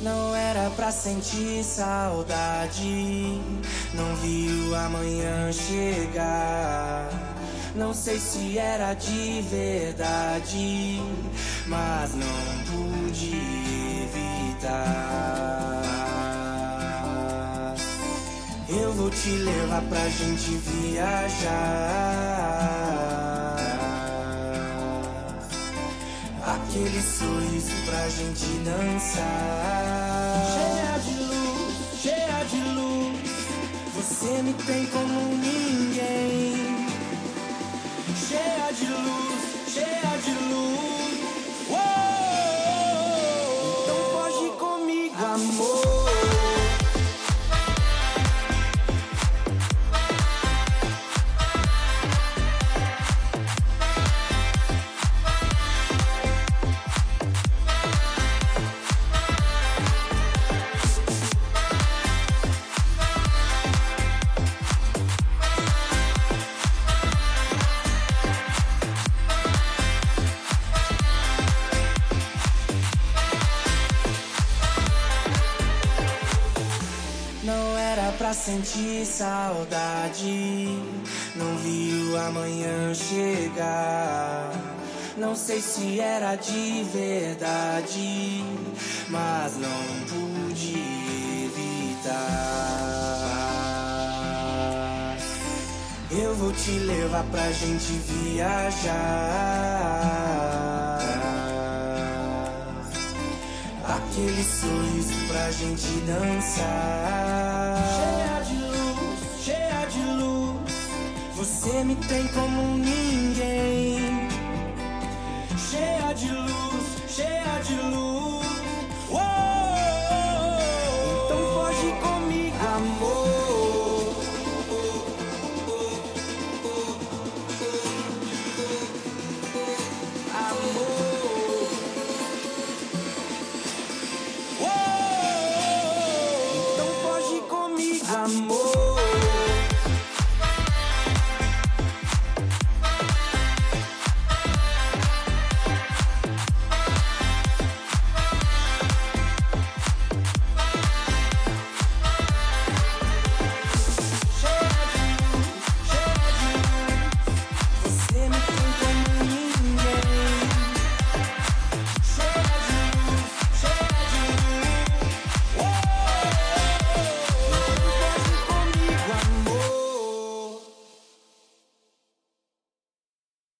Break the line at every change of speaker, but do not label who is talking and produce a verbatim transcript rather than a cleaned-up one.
Não era pra sentir saudade, não vi o amanhã chegar. Não sei se era de verdade, mas não pude evitar. Eu vou te levar pra gente viajar, aquele sorriso pra gente dançar. Cheia de luz, cheia de luz, você me tem como ninguém. Cheia de luz, cheia de luz. Uou! Então foge comigo, amor. Não era pra sentir saudade, não vi o amanhã chegar. Não sei se era de verdade, mas não pude evitar. Eu vou te levar pra gente viajar, aquele sorriso pra gente dançar. Cheia de luz, cheia de luz, você me tem como ninguém. Cheia de luz, cheia